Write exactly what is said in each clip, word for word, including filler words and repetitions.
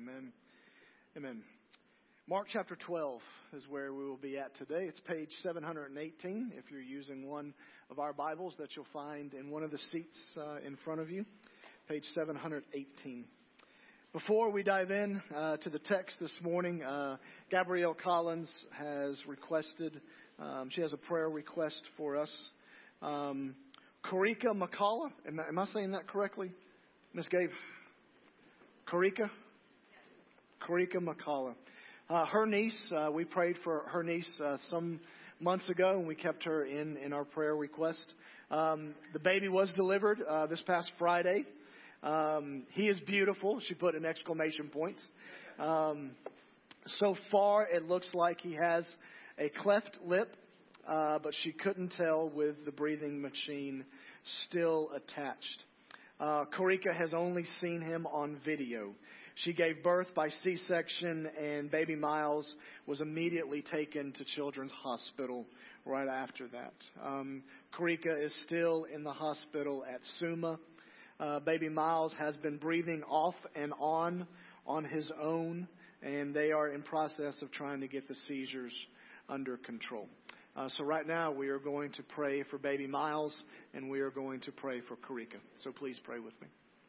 Amen. Amen. Mark chapter twelve is where we will be at today. It's page seven hundred eighteen if you're using one of our Bibles that you'll find in one of the seats uh, in front of you. Page seven hundred eighteen. Before we dive in uh, to the text this morning, uh, Gabrielle Collins has requested, um, she has a prayer request for us. Um, Karika McCullough, am, am I saying that correctly? Miss Gabe? Karika? Karika McCullough. Uh, her niece, uh, we prayed for her niece uh, some months ago, and we kept her in, in our prayer request. Um, the baby was delivered uh, this past Friday. Um, he is beautiful. She put in exclamation points. Um, so far, it looks like he has a cleft lip, uh, but she couldn't tell with the breathing machine still attached. Uh, Karika has only seen him on video. She gave birth by C-section, and baby Miles was immediately taken to Children's Hospital right after that. Um, Karika is still in the hospital at Summa. Uh, baby Miles has been breathing off and on on his own, and they are in process of trying to get the seizures under control. Uh, so right now we are going to pray for baby Miles, and we are going to pray for Karika. So please pray with me.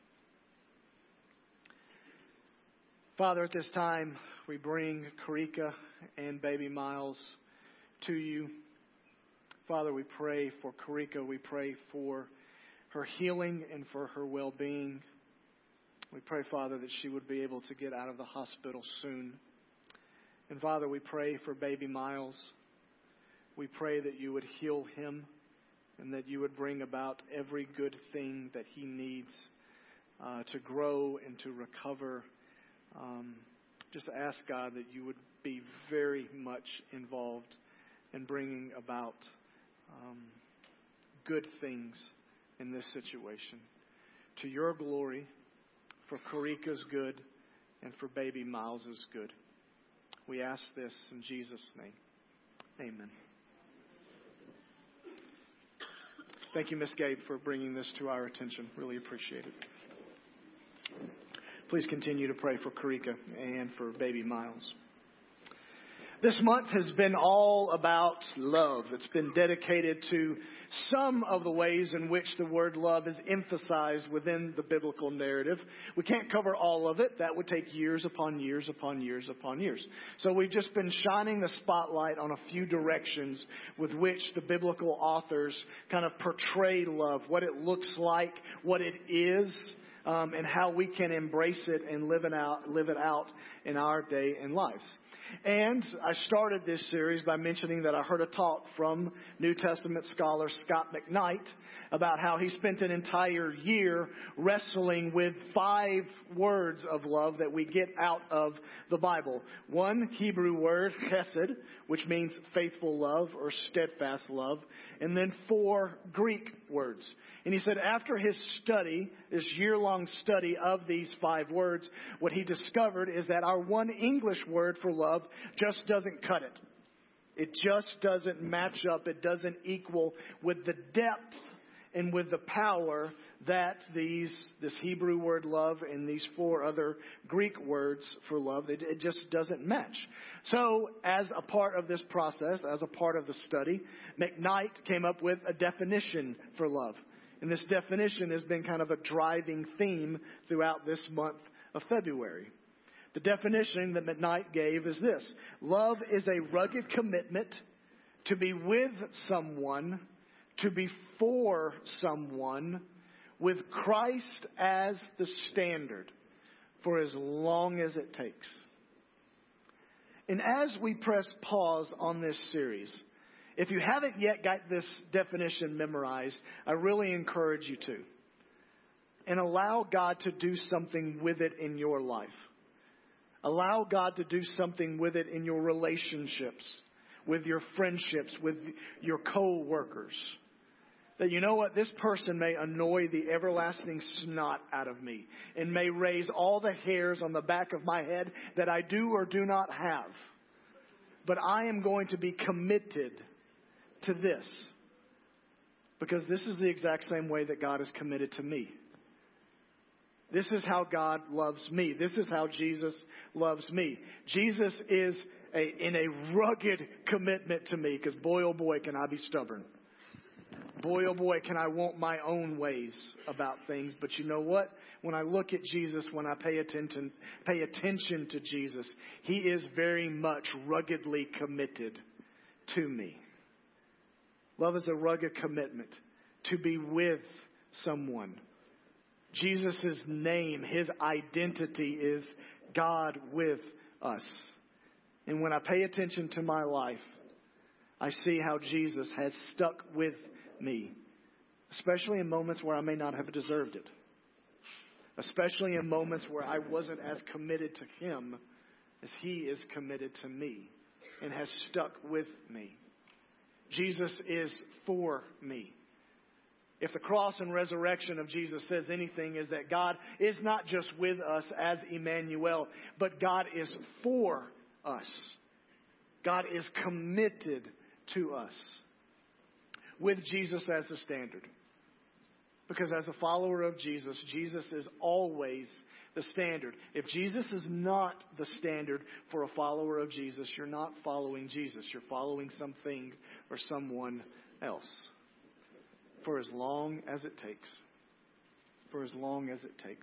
Father, at this time, we bring Karika and baby Miles to you. Father, we pray for Karika. We pray for her healing and for her well-being. We pray, Father, that she would be able to get out of the hospital soon. And Father, we pray for baby Miles. We pray that you would heal him and that you would bring about every good thing that he needs uh, to grow and to recover. Um, just ask God that you would be very much involved in bringing about um, good things in this situation. To your glory, for Karika's good, and for baby Miles's good. We ask this in Jesus' name. Amen. Thank you, Miss Gabe, for bringing this to our attention. Really appreciate it. Please continue to pray for Karika and for baby Miles. This month has been all about love. It's been dedicated to some of the ways in which the word love is emphasized within the biblical narrative. We can't cover all of it. That would take years upon years upon years upon years. So we've just been shining the spotlight on a few directions with which the biblical authors kind of portray love, what it looks like, what it is, um, and how we can embrace it and live it out, live it out in our day and lives. And I started this series by mentioning that I heard a talk from New Testament scholar Scott McKnight about how he spent an entire year wrestling with five words of love that we get out of the Bible. One Hebrew word, chesed, which means faithful love or steadfast love. And then four Greek words. And he said after his study, this year-long study of these five words, what he discovered is that our one English word for love just doesn't cut it. It just doesn't match up. It doesn't equal with the depth and with the power that these this Hebrew word love and these four other Greek words for love, it, it just doesn't match. So as a part of this process, as a part of the study, McKnight came up with a definition for love. And this definition has been kind of a driving theme throughout this month of February. The definition that McKnight gave is this: love is a rugged commitment to be with someone, to be for someone, with Christ as the standard for as long as it takes. And as we press pause on this series, if you haven't yet got this definition memorized, I really encourage you to. And allow God to do something with it in your life. Allow God to do something with it in your relationships, with your friendships, with your co-workers. That you know what, this person may annoy the everlasting snot out of me and may raise all the hairs on the back of my head that I do or do not have. But I am going to be committed to this because this is the exact same way that God is committed to me. This is how God loves me. This is how Jesus loves me. Jesus is a, in a rugged commitment to me, because boy, oh boy, can I be stubborn. Boy, oh boy, can I want my own ways about things. But you know what? When I look at Jesus, when I pay attention, pay attention to Jesus, He is very much ruggedly committed to me. Love is a rugged commitment to be with someone. Jesus' name, His identity is God with us. And when I pay attention to my life, I see how Jesus has stuck with me, especially in moments where I may not have deserved it, especially in moments where I wasn't as committed to Him as He is committed to me and has stuck with me. Jesus is for me. If the cross and resurrection of Jesus says anything, is that God is not just with us as Emmanuel, but God is for us. God is committed to us with Jesus as the standard. Because as a follower of Jesus, Jesus is always the standard. If Jesus is not the standard for a follower of Jesus, you're not following Jesus. You're following something or someone else. For as long as it takes. For as long as it takes.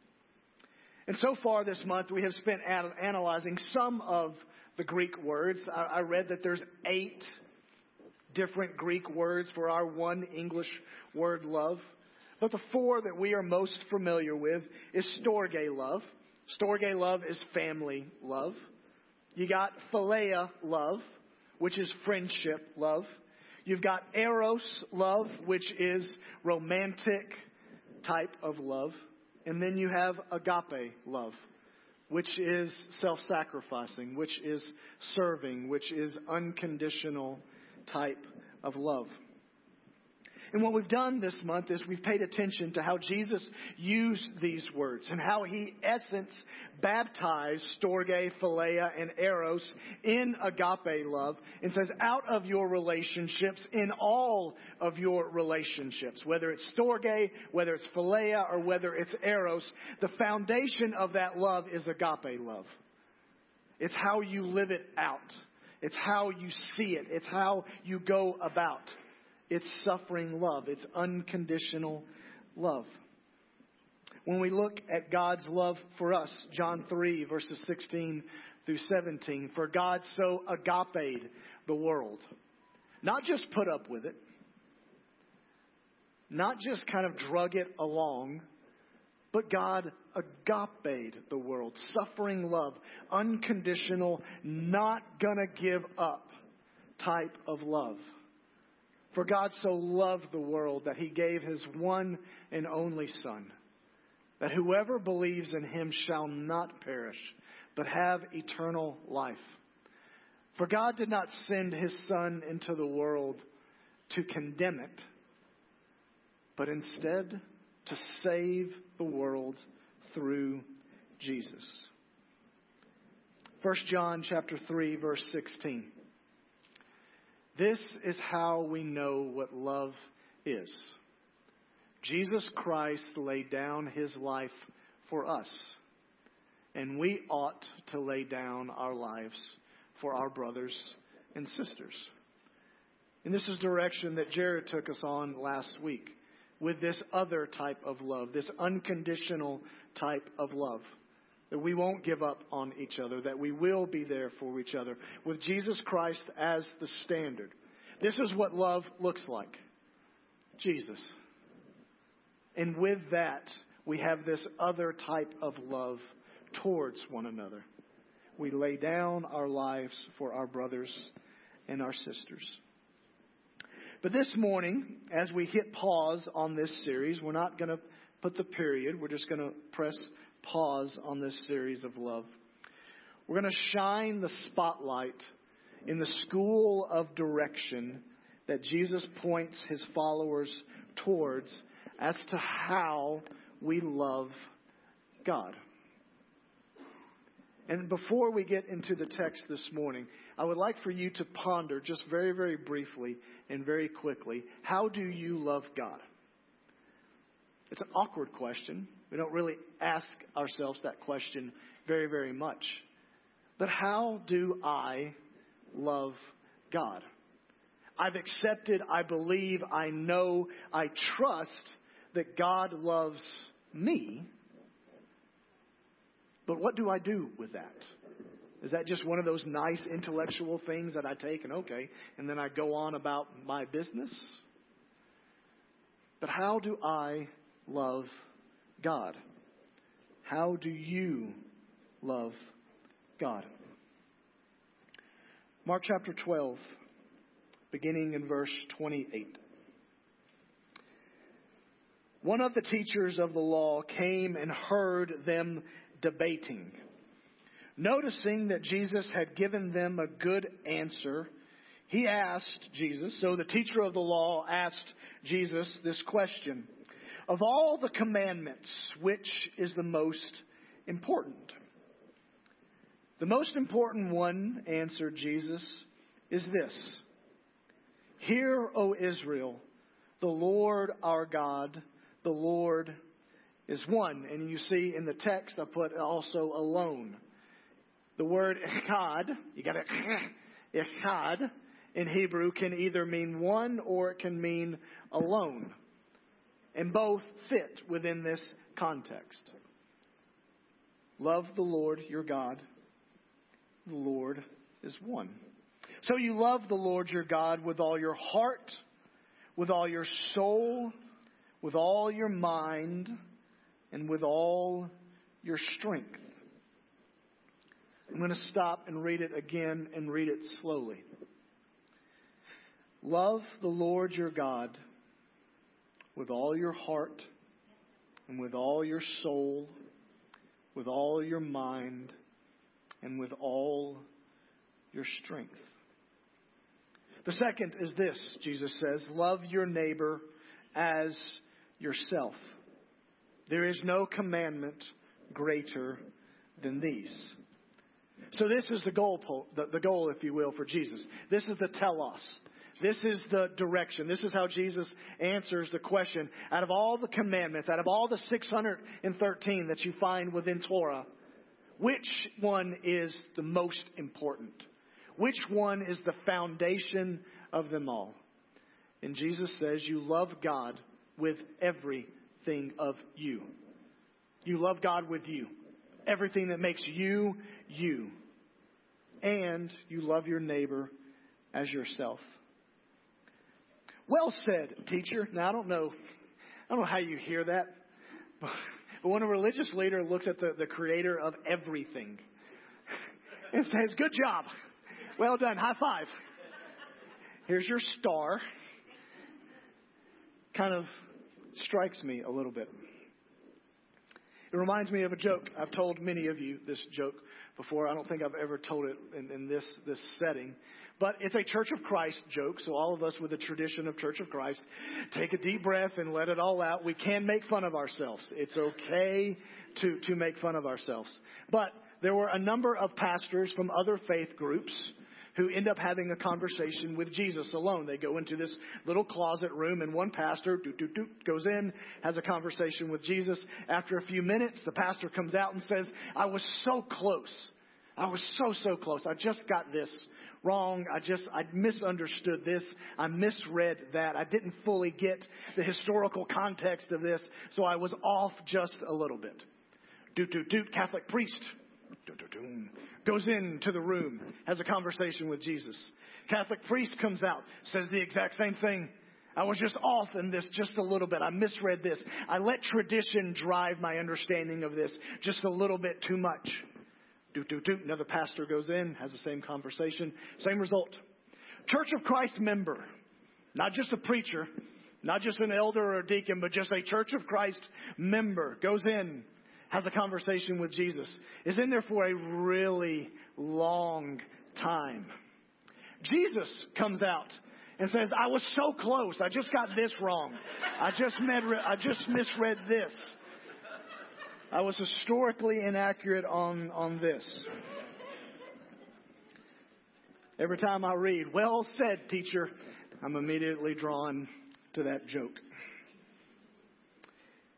And so far this month, we have spent analyzing some of the Greek words. I read that there's eight different Greek words for our one English word love. But the four that we are most familiar with is storge love. Storge love is family love. You got philia love, which is friendship love. You've got eros love, which is romantic type of love. And then you have agape love, which is self-sacrificing, which is serving, which is unconditional type of love. And what we've done this month is we've paid attention to how Jesus used these words and how He, essence, baptized storge, philia, and eros in agape love, and says out of your relationships, in all of your relationships, whether it's storge, whether it's philia, or whether it's eros, the foundation of that love is agape love. It's how you live it out. It's how you see it. It's how you go about. It's suffering love. It's unconditional love. When we look at God's love for us, John three, verses sixteen through seventeen, for God so agaped the world. Not just put up with it. Not just kind of drug it along. But God agaped the world. Suffering love. Unconditional, not gonna give up type of love. For God so loved the world that He gave His one and only Son, that whoever believes in Him shall not perish, but have eternal life. For God did not send His Son into the world to condemn it, but instead to save the world through Jesus. First John chapter three, verse sixteen. This is how we know what love is. Jesus Christ laid down His life for us, and we ought to lay down our lives for our brothers and sisters. And this is direction that Jared took us on last week with this other type of love, this unconditional type of love. That we won't give up on each other, that we will be there for each other, with Jesus Christ as the standard. This is what love looks like. Jesus. And with that, we have this other type of love towards one another. We lay down our lives for our brothers and our sisters. But this morning, as we hit pause on this series, we're not going to put the period. We're just going to press pause on this series of love. We're going to shine the spotlight in the school of direction that Jesus points His followers towards as to how we love God. And before we get into the text this morning, I would like for you to ponder just very, very briefly and very quickly, how do you love God? It's an awkward question. We don't really ask ourselves that question very, very much. But how do I love God? I've accepted, I believe, I know, I trust that God loves me. But what do I do with that? Is that just one of those nice intellectual things that I take and okay, and then I go on about my business? But how do I love God? How do you love God? Mark chapter twelve, beginning in verse twenty-eight. One of the teachers of the law came and heard them debating. Noticing that Jesus had given them a good answer, he asked Jesus, so the teacher of the law asked Jesus this question: of all the commandments, which is the most important? The most important one, answered Jesus, is this: Hear, O Israel, the Lord our God, the Lord is one. And you see in the text I put also alone. The word echad, you got to echad in Hebrew can either mean one or it can mean alone. And both fit within this context. Love the Lord your God. The Lord is one. So you love the Lord your God with all your heart, with all your soul, with all your mind, and with all your strength. I'm going to stop and read it again and read it slowly. Love the Lord your God with all your heart and with all your soul, with all your mind, and with all your strength. The second is this, Jesus says, love your neighbor as yourself. There is no commandment greater than these. So this is the goal, the, the goal, if you will, for Jesus. This is the telos. This is the direction. This is how Jesus answers the question. Out of all the commandments, out of all the six hundred thirteen that you find within Torah, which one is the most important? Which one is the foundation of them all? And Jesus says you love God with everything of you. You love God with you. Everything that makes you, you. And you love your neighbor as yourself. Well said, teacher. Now, I don't know, I don't know how you hear that, but when a religious leader looks at the, the creator of everything and says, good job, well done, high five, here's your star, kind of strikes me a little bit. It reminds me of a joke. I've told many of you this joke before. I don't think I've ever told it in, in this, this setting. But it's a Church of Christ joke. So all of us with the tradition of Church of Christ, take a deep breath and let it all out. We can make fun of ourselves. It's okay to, to make fun of ourselves. But there were a number of pastors from other faith groups who end up having a conversation with Jesus alone. They go into this little closet room, and one pastor doot, doot, doot, goes in, has a conversation with Jesus. After a few minutes, the pastor comes out and says, I was so close. I was so, so close. I just got this wrong. I just, I misunderstood this. I misread that. I didn't fully get the historical context of this, so I was off just a little bit. Doot, doot, doot, Catholic priest. Goes into the room, has a conversation with Jesus. Catholic priest comes out, says the exact same thing. I was just off in this just a little bit. I misread this. I let tradition drive my understanding of this just a little bit too much. Doot, doot, doot. Another pastor goes in, has the same conversation. Same result. Church of Christ member. Not just a preacher, not just an elder or a deacon, but just a Church of Christ member goes in, has a conversation with Jesus, is in there for a really long time. Jesus comes out and says, I was so close. I just got this wrong. I just, med- I just misread this. I was historically inaccurate on, on this. Every time I read, well said, teacher, I'm immediately drawn to that joke.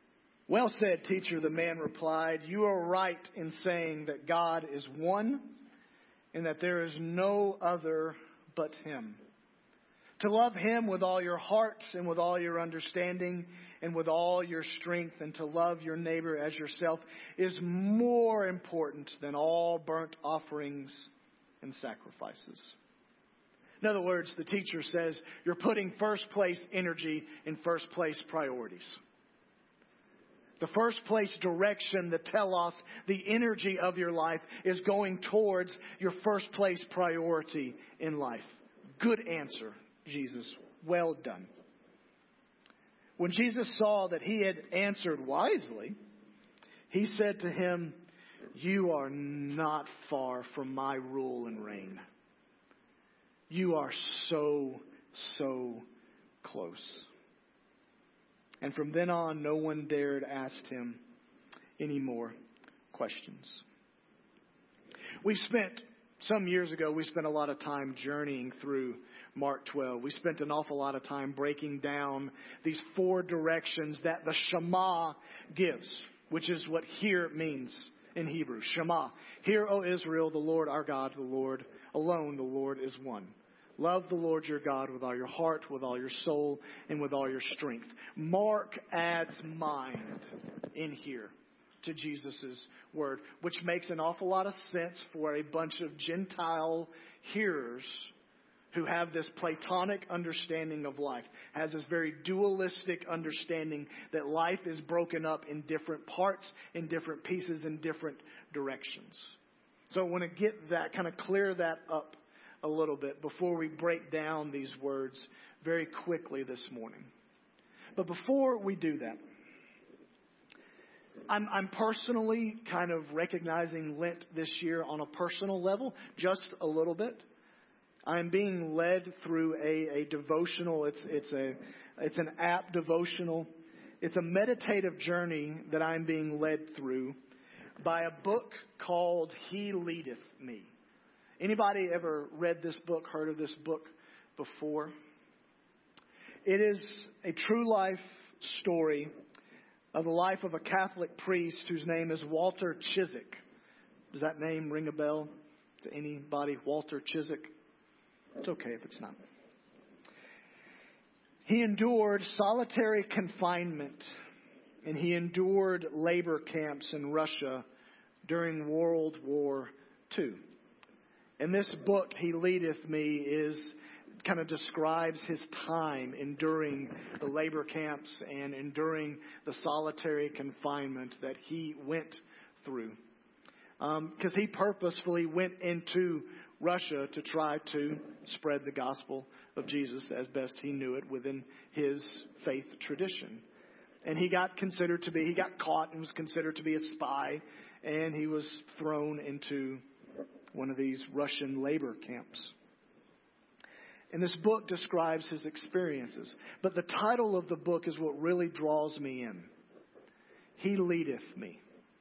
Well said, teacher, the man replied. You are right in saying that God is one and that there is no other but Him. To love Him with all your heart and with all your understanding and with all your strength, and to love your neighbor as yourself is more important than all burnt offerings and sacrifices. In other words, the teacher says you're putting first place energy in first place priorities. The first place direction, the telos, the energy of your life is going towards your first place priority in life. Good answer, Jesus. Well done. When Jesus saw that he had answered wisely, he said to him, you are not far from my rule and reign. You are so, so close. And from then on, no one dared ask him any more questions. We spent, some years ago, we spent a lot of time journeying through Mark twelve. We spent an awful lot of time breaking down these four directions that the Shema gives, which is what hear means in Hebrew. Shema. Hear, O Israel, the Lord our God, the Lord alone, the Lord is one. Love the Lord your God with all your heart, with all your soul, and with all your strength. Mark adds mind in here to Jesus' word, which makes an awful lot of sense for a bunch of Gentile hearers who have this Platonic understanding of life, has this very dualistic understanding that life is broken up in different parts, in different pieces, in different directions. So I want to get that, kind of clear that up a little bit before we break down these words very quickly this morning. But before we do that, I'm, I'm personally kind of recognizing Lent this year on a personal level, just a little bit. I'm being led through a, a devotional. It's it's a it's an app devotional. It's a meditative journey that I'm being led through by a book called He Leadeth Me. Anybody ever read this book, heard of this book before? It is a true life story of the life of a Catholic priest whose name is Walter Chiswick. Does that name ring a bell to anybody? Walter Chiswick? It's okay if it's not. He endured solitary confinement and he endured labor camps in Russia during World War Two. And this book, He Leadeth Me, is kind of describes his time enduring the labor camps and enduring the solitary confinement that he went through. Because um, he purposefully went into Russia to try to spread the gospel of Jesus as best he knew it within his faith tradition. And he got considered to be, he got caught and was considered to be a spy, and he was thrown into one of these Russian labor camps. And this book describes his experiences. But the title of the book is what really draws me in. He leadeth me.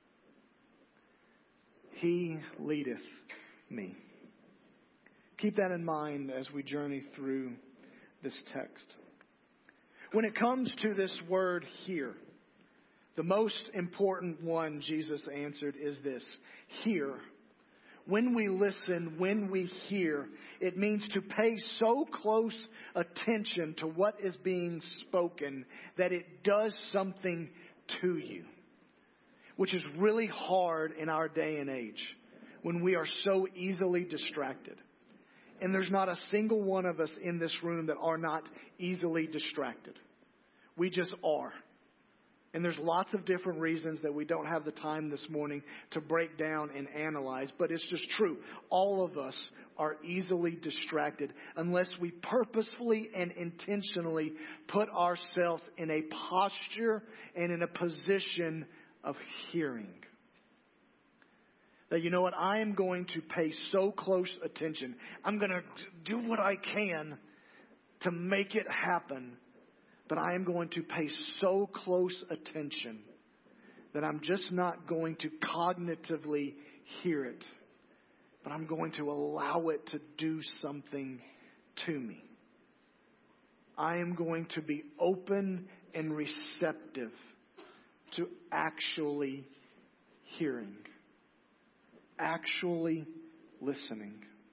He leadeth me. Keep that in mind as we journey through this text. When it comes to this word here, the most important one Jesus answered is this: hear. When we listen, when we hear, it means to pay so close attention to what is being spoken that it does something to you, which is really hard in our day and age when we are so easily distracted. And there's not a single one of us in this room that are not easily distracted. We just are. And there's lots of different reasons that we don't have the time this morning to break down and analyze. But it's just true. All of us are easily distracted unless we purposefully and intentionally put ourselves in a posture and in a position of hearing. That, you know what, I am going to pay so close attention. I'm going to do what I can to make it happen. But I am going to pay so close attention that I'm just not going to cognitively hear it. But I'm going to allow it to do something to me. I am going to be open and receptive to actually hearing, actually listening.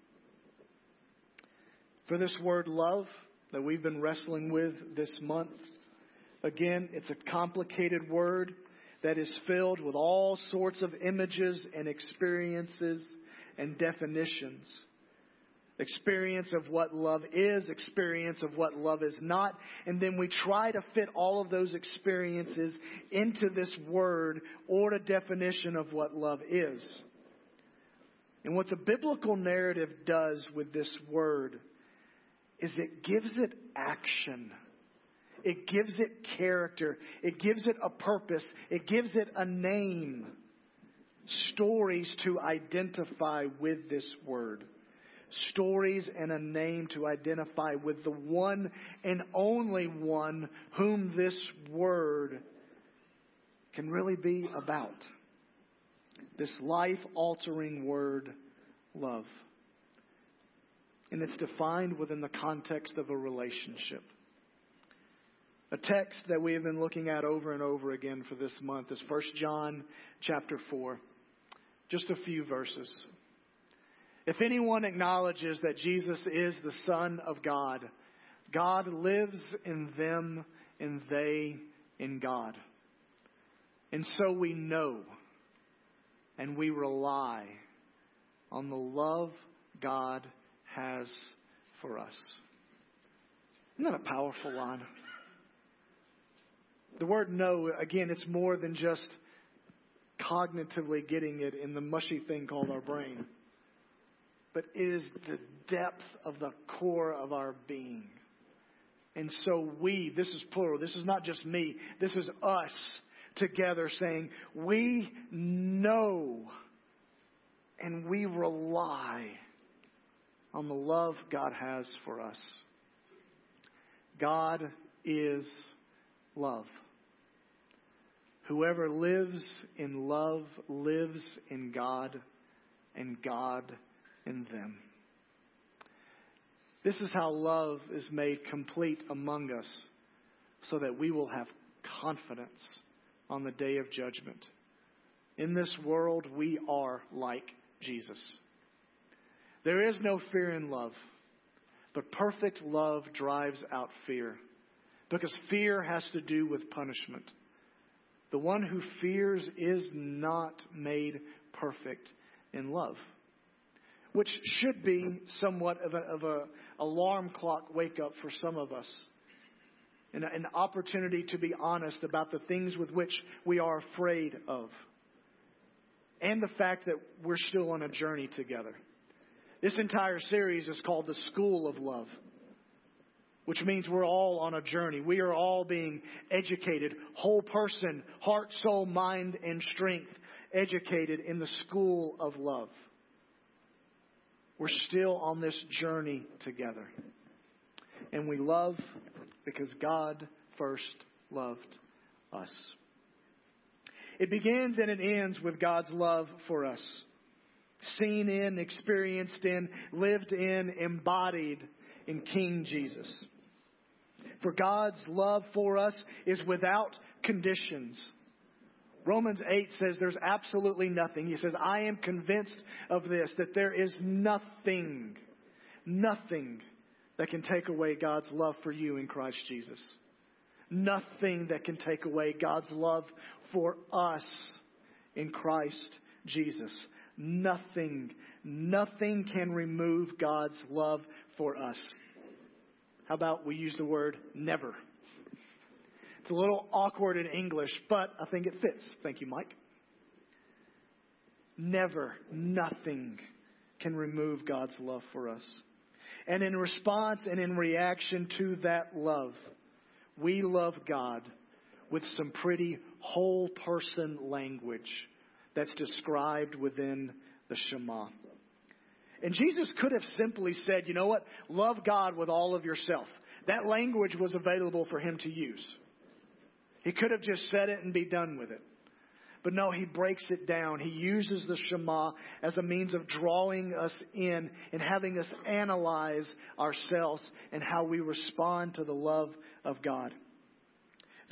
For this word love that we've been wrestling with this month, again, it's a complicated word that is filled with all sorts of images and experiences and definitions. Experience of what love is, experience of what love is not, and then we try to fit all of those experiences into this word or a definition of what love is. And what the biblical narrative does with this word is it gives it action. It gives it character. It gives it a purpose. It gives it a name. Stories to identify with this word. Stories and a name to identify with the one and only one whom this word can really be about. This life-altering word, love. And it's defined within the context of a relationship. A text that we have been looking at over and over again for this month is First John chapter four. Just a few verses. If anyone acknowledges that Jesus is the Son of God, God lives in them and they in God. And so we know and we rely on the love God has for us. Isn't that a powerful line? The word know, again, it's more than just cognitively getting it in the mushy thing called our brain. But it is the depth of the core of our being. And so we, this is plural, this is not just me, this is us together saying, we know and we rely on the love God has for us. God is love. Whoever lives in love lives in God and God in them. This is how love is made complete among us so that we will have confidence on the day of judgment. In this world, we are like Jesus. There is no fear in love, but perfect love drives out fear because fear has to do with punishment. The one who fears is not made perfect in love. Which should be somewhat of a, of a alarm clock wake up for some of us. And an opportunity to be honest about the things with which we are afraid of. And the fact that we're still on a journey together. This entire series is called The School of Love. Which means we're all on a journey. We are all being educated. Whole person, heart, soul, mind, and strength. Educated in the school of love. We're still on this journey together. And we love because God first loved us. It begins and it ends with God's love for us. Seen in, experienced in, lived in, embodied in King Jesus. For God's love for us is without conditions. Romans eight says there's absolutely nothing. He says, I am convinced of this, that there is nothing, nothing that can take away God's love for you in Christ Jesus. Nothing that can take away God's love for us in Christ Jesus. Nothing, nothing can remove God's love for us. How about we use the word never? It's a little awkward in English, but I think it fits. Thank you, Mike. Never, nothing can remove God's love for us. And in response and in reaction to that love, we love God with some pretty whole person language that's described within the Shema. And Jesus could have simply said, you know what? Love God with all of yourself. That language was available for him to use. He could have just said it and be done with it. But no, he breaks it down. He uses the Shema as a means of drawing us in and having us analyze ourselves and how we respond to the love of God.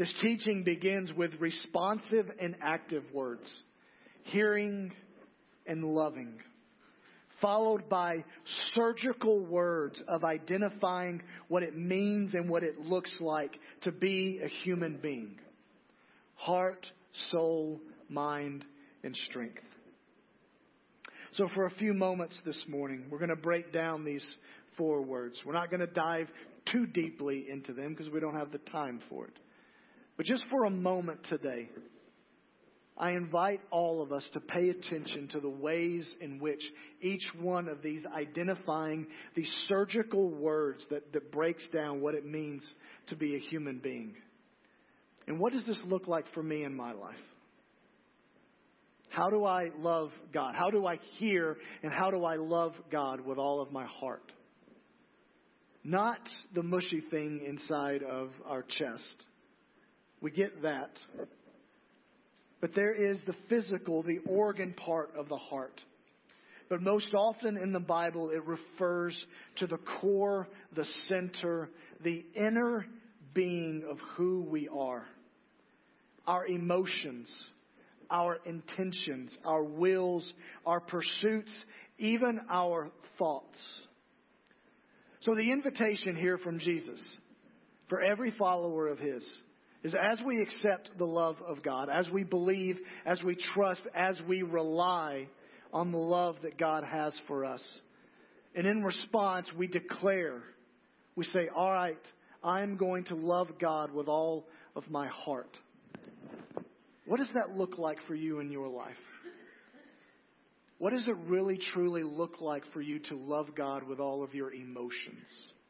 This teaching begins with responsive and active words, hearing and loving, followed by surgical words of identifying what it means and what it looks like to be a human being. Heart, soul, mind, and strength. So for a few moments this morning, we're going to break down these four words. We're not going to dive too deeply into them because we don't have the time for it. But just for a moment today, I invite all of us to pay attention to the ways in which each one of these identifying these surgical words that, that breaks down what it means to be a human being. And what does this look like for me in my life? How do I love God? How do I hear and how do I love God with all of my heart? Not the mushy thing inside of our chest. We get that. But there is the physical, the organ part of the heart. But most often in the Bible, it refers to the core, the center, the inner being of who we are. Our emotions, our intentions, our wills, our pursuits, even our thoughts. So the invitation here from Jesus for every follower of His is as we accept the love of God, as we believe, as we trust, as we rely on the love that God has for us. And in response, we declare, we say, all right, I'm going to love God with all of my heart. What does that look like for you in your life? What does it really truly look like for you to love God with all of your emotions?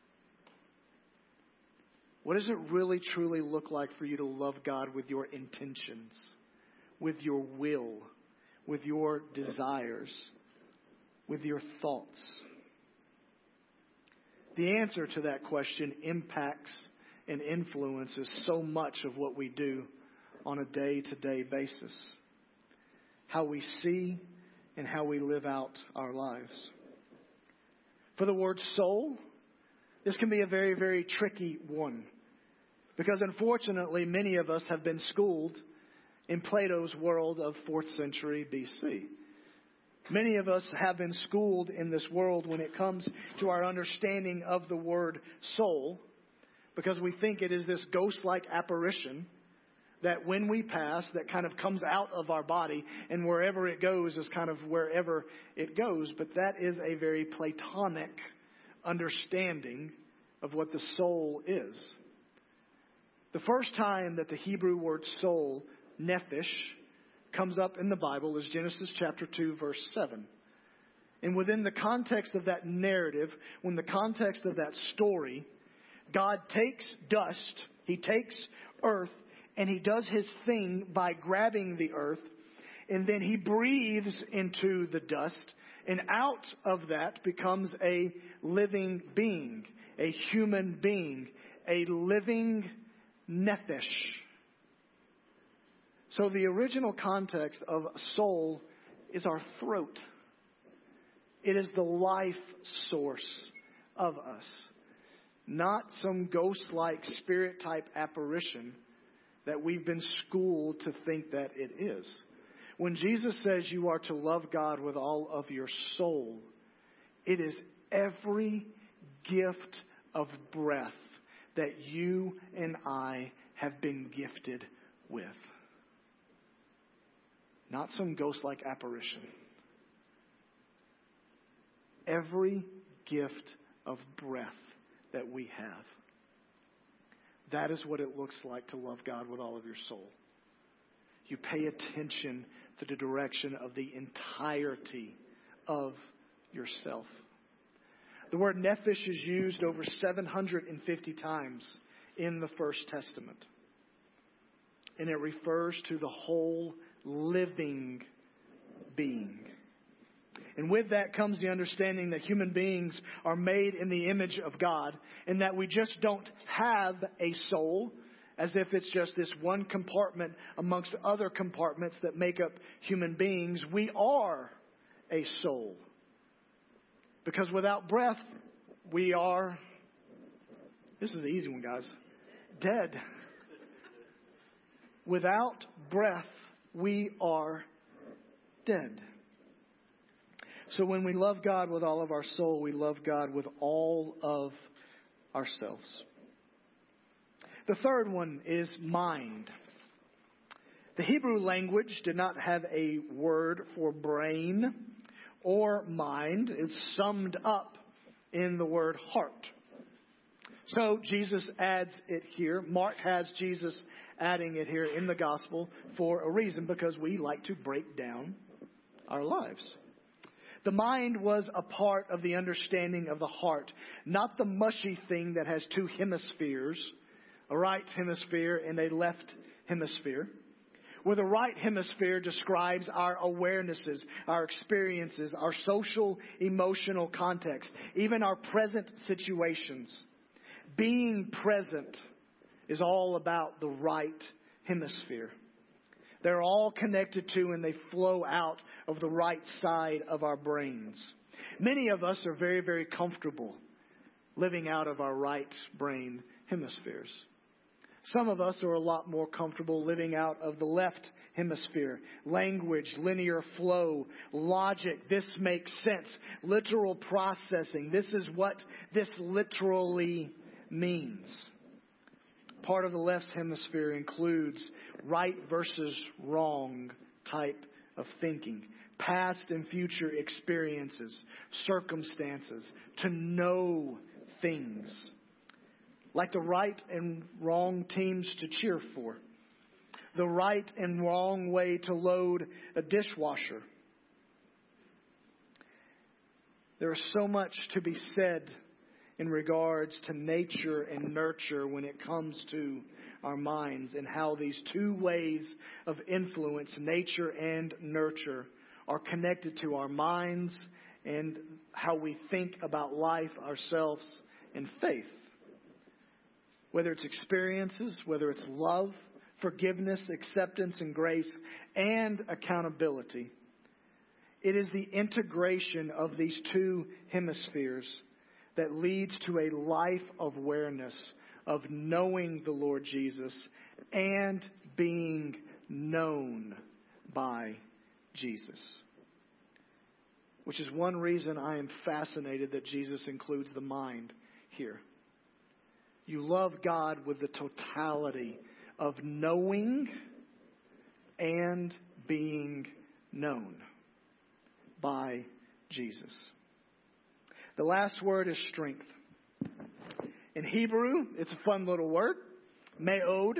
What does it really truly look like for you to love God with your intentions, with your will, with your desires, with your thoughts? The answer to that question impacts and influences so much of what we do on a day-to-day basis. How we see and how we live out our lives. For the word soul, this can be a very, very tricky one. Because unfortunately, many of us have been schooled in Plato's world of fourth century B C. Many of us have been schooled in this world when it comes to our understanding of the word soul, because we think it is this ghost-like apparition that when we pass, that kind of comes out of our body, and wherever it goes is kind of wherever it goes. But that is a very Platonic understanding of what the soul is. The first time that the Hebrew word soul, nephesh, comes up in the Bible is Genesis chapter two, verse seven. And within the context of that narrative, when the context of that story, God takes dust, He takes earth, and He does His thing by grabbing the earth, and then He breathes into the dust, and out of that becomes a living being, a human being, a living nephesh. So the original context of soul is our throat. It is the life source of us, not some ghost-like spirit-type apparition that we've been schooled to think that it is. When Jesus says you are to love God with all of your soul, it is every gift of breath that you and I have been gifted with. Not some ghost-like apparition. Every gift of breath that we have. That is what it looks like to love God with all of your soul. You pay attention to the direction of the entirety of yourself. The word nephesh is used over seven hundred fifty times in the First Testament. And it refers to the whole living being. And with that comes the understanding that human beings are made in the image of God, and that we just don't have a soul as if it's just this one compartment amongst other compartments that make up human beings. We are a soul. Because without breath, we are, this is an easy one, guys, dead. Without breath, we are dead. So when we love God with all of our soul, we love God with all of ourselves. The third one is mind. The Hebrew language did not have a word for brain or mind. It's summed up in the word heart. So Jesus adds it here. Mark has Jesus adding it here in the gospel for a reason, because we like to break down our lives. The mind was a part of the understanding of the heart, not the mushy thing that has two hemispheres, a right hemisphere and a left hemisphere, where the right hemisphere describes our awarenesses, our experiences, our social, emotional context, even our present situations. Being present is all about the right hemisphere. They're all connected to and they flow out of the right side of our brains. Many of us are very, very comfortable living out of our right brain hemispheres. Some of us are a lot more comfortable living out of the left hemisphere. Language, linear flow, logic, this makes sense. Literal processing, this is what this literally means. Part of the left hemisphere includes right versus wrong type of thinking. Past and future experiences, circumstances, to know things. Like the right and wrong teams to cheer for. The right and wrong way to load a dishwasher. There is so much to be said in regards to nature and nurture when it comes to our minds, and how these two ways of influence, nature and nurture, are connected to our minds and how we think about life, ourselves, and faith. Whether it's experiences, whether it's love, forgiveness, acceptance, and grace, and accountability. It is the integration of these two hemispheres that leads to a life of awareness, of knowing the Lord Jesus and being known by Jesus. Which is one reason I am fascinated that Jesus includes the mind here. You love God with the totality of knowing and being known by Jesus. The last word is strength. In Hebrew, it's a fun little word. Me'od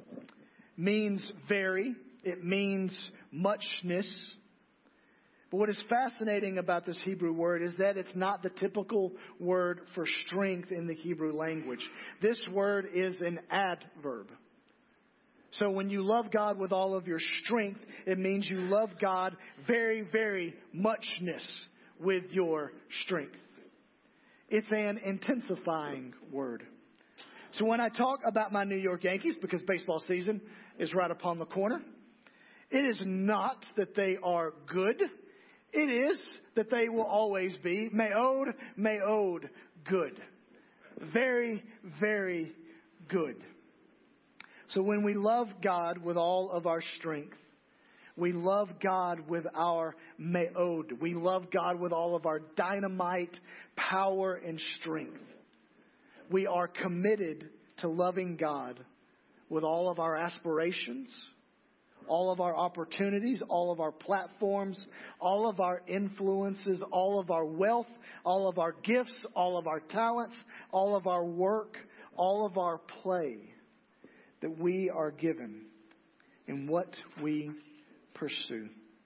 means very. It means muchness. But what is fascinating about this Hebrew word is that it's not the typical word for strength in the Hebrew language. This word is an adverb. So when you love God with all of your strength, it means you love God very, very muchness with your strength. It's an intensifying word. So when I talk about my New York Yankees, because baseball season is right upon the corner, it is not that they are good. It is that they will always be me'od, me'od, good. Very, very good. So when we love God with all of our strength, we love God with our me'od. We love God with all of our dynamite, power, and strength. We are committed to loving God with all of our aspirations, all of our opportunities, all of our platforms, all of our influences, all of our wealth, all of our gifts, all of our talents, all of our work, all of our play that we are given in what we pursue.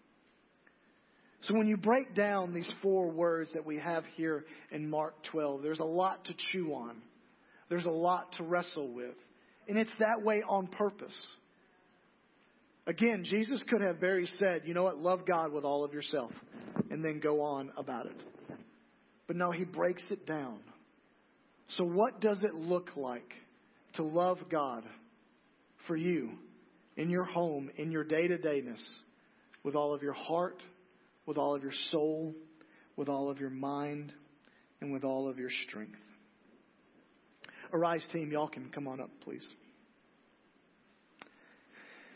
So when you break down these four words that we have here in Mark twelve, there's a lot to chew on. There's a lot to wrestle with. And it's that way on purpose. Again, Jesus could have very said, you know what, love God with all of yourself, and then go on about it. But no, he breaks it down. So what does it look like to love God for you, in your home, in your day-to-dayness, with all of your heart, with all of your soul, with all of your mind, and with all of your strength? Arise team, y'all can come on up, please.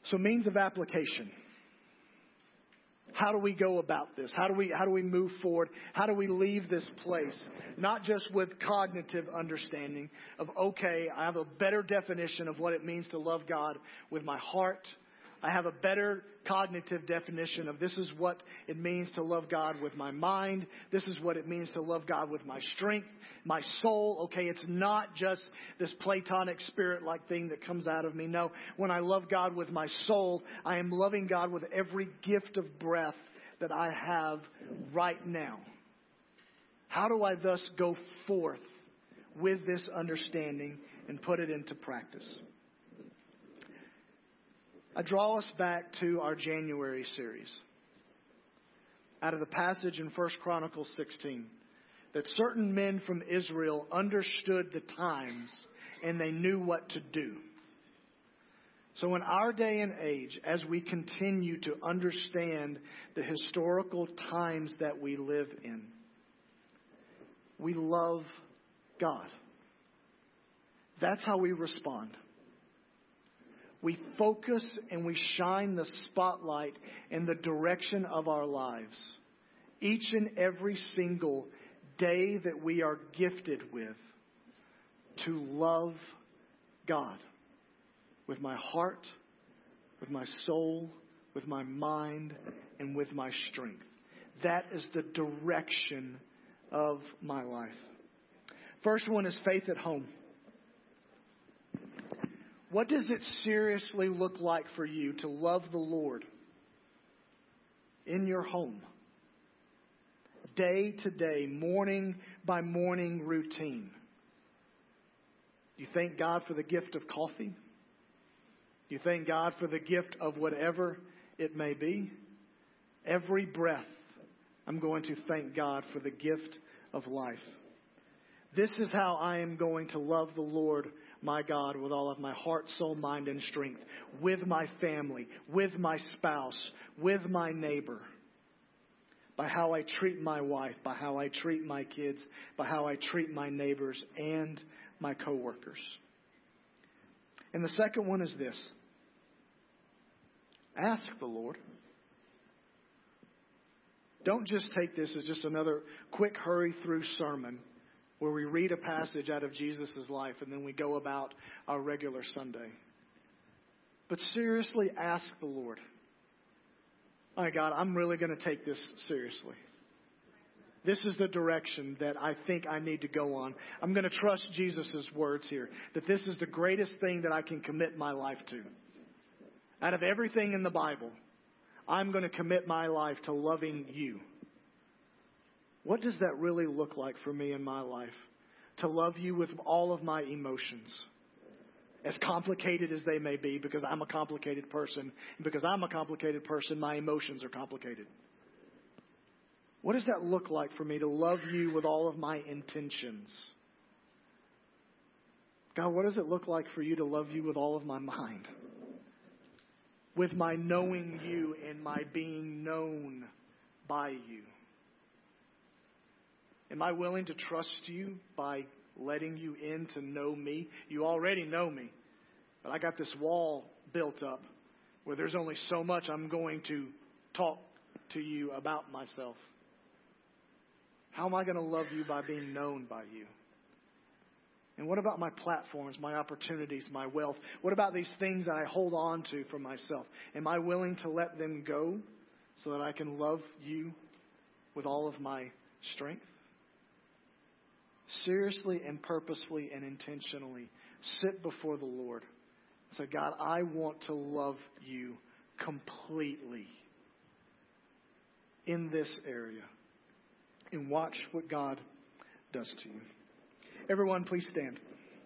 So means of application. How do we go about this? How do we how do we move forward? How do we leave this place? Not just with cognitive understanding of, okay, I have a better definition of what it means to love God with my heart. I have a better cognitive definition of this is what it means to love God with my mind. This is what it means to love God with my strength, my soul. Okay, it's not just this Platonic spirit-like thing that comes out of me. No, when I love God with my soul, I am loving God with every gift of breath that I have right now. How do I thus go forth with this understanding and put it into practice? I draw us back to our January series out of the passage in First Chronicles sixteen that certain men from Israel understood the times and they knew what to do. So in our day and age, as we continue to understand the historical times that we live in, we love God. That's how we respond. We focus and we shine the spotlight in the direction of our lives. Each and every single day that we are gifted with to love God with my heart, with my soul, with my mind, and with my strength. That is the direction of my life. First one is faith at home. What does it seriously look like for you to love the Lord in your home? Day to day, morning by morning routine. You thank God for the gift of coffee? You thank God for the gift of whatever it may be? Every breath, I'm going to thank God for the gift of life. This is how I am going to love the Lord my God with all of my heart, soul, mind, and strength, with my family, with my spouse, with my neighbor, by how I treat my wife, by how I treat my kids, by how I treat my neighbors and my coworkers. And the second one is this. Ask the Lord. Don't just take this as just another quick hurry through sermon where we read a passage out of Jesus' life and then we go about our regular Sunday. But seriously ask the Lord. All right, God, I'm really going to take this seriously. This is the direction that I think I need to go on. I'm going to trust Jesus' words here, that this is the greatest thing that I can commit my life to. Out of everything in the Bible, I'm going to commit my life to loving you. What does that really look like for me in my life? To love you with all of my emotions. As complicated as they may be, because I'm a complicated person. And because I'm a complicated person, my emotions are complicated. What does that look like for me to love you with all of my intentions? God, what does it look like for you to love you with all of my mind? With my knowing you and my being known by you. Am I willing to trust you by letting you in to know me? You already know me. But I got this wall built up where there's only so much I'm going to talk to you about myself. How am I going to love you by being known by you? And what about my platforms, my opportunities, my wealth? What about these things that I hold on to for myself? Am I willing to let them go so that I can love you with all of my strength? Seriously and purposefully and intentionally sit before the Lord and say, God, I want to love you completely in this area. And watch what God does to you. Everyone, please stand.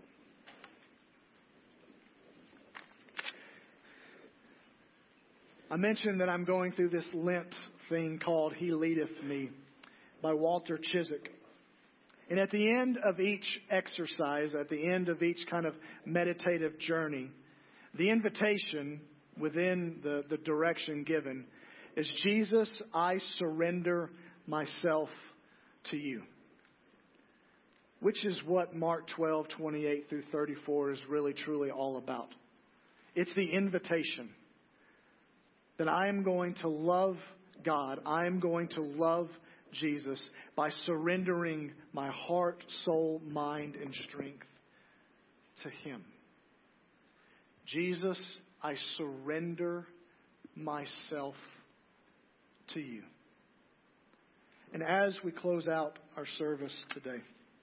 I mentioned that I'm going through this Lent thing called He Leadeth Me by Walter Chiswick. And at the end of each exercise, at the end of each kind of meditative journey, the invitation within the, the direction given is, Jesus, I surrender myself to you. Which is what Mark twelve, twenty-eight through thirty-four is really truly all about. It's the invitation then I am going to love God. I am going to love Jesus by surrendering my heart, soul, mind, and strength to Him. Jesus, I surrender myself to you. And as we close out our service today,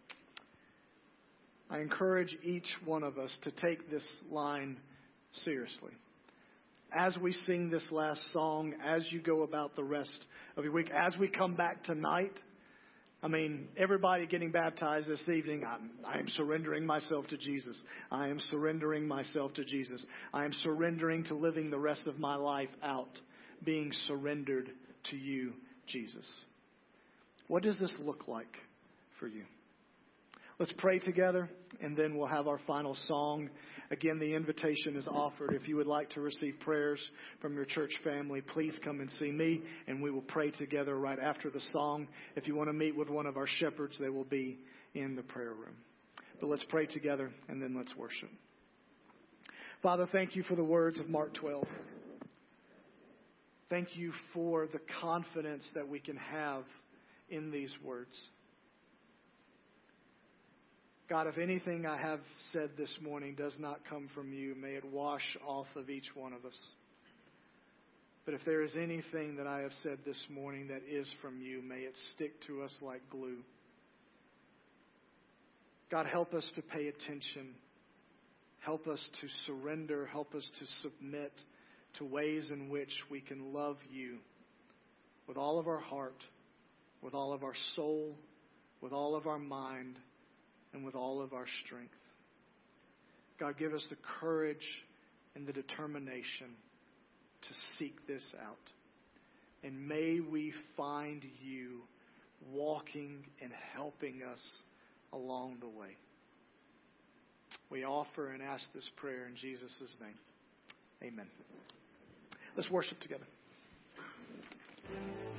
I encourage each one of us to take this line seriously. As we sing this last song, as you go about the rest of your week, as we come back tonight, I mean, everybody getting baptized this evening, I'm, I am surrendering myself to Jesus. I am surrendering myself to Jesus. I am surrendering to living the rest of my life out, being surrendered to you, Jesus. What does this look like for you? Let's pray together, and then we'll have our final song. Again, the invitation is offered. If you would like to receive prayers from your church family, please come and see me, and we will pray together right after the song. If you want to meet with one of our shepherds, they will be in the prayer room. But let's pray together, and then let's worship. Father, thank you for the words of Mark twelve. Thank you for the confidence that we can have in these words. God, if anything I have said this morning does not come from you, may it wash off of each one of us. But if there is anything that I have said this morning that is from you, may it stick to us like glue. God, help us to pay attention. Help us to surrender. Help us to submit to ways in which we can love you with all of our heart, with all of our soul, with all of our mind, and with all of our strength. God, give us the courage and the determination to seek this out. And may we find you walking and helping us along the way. We offer and ask this prayer in Jesus' name. Amen. Let's worship together.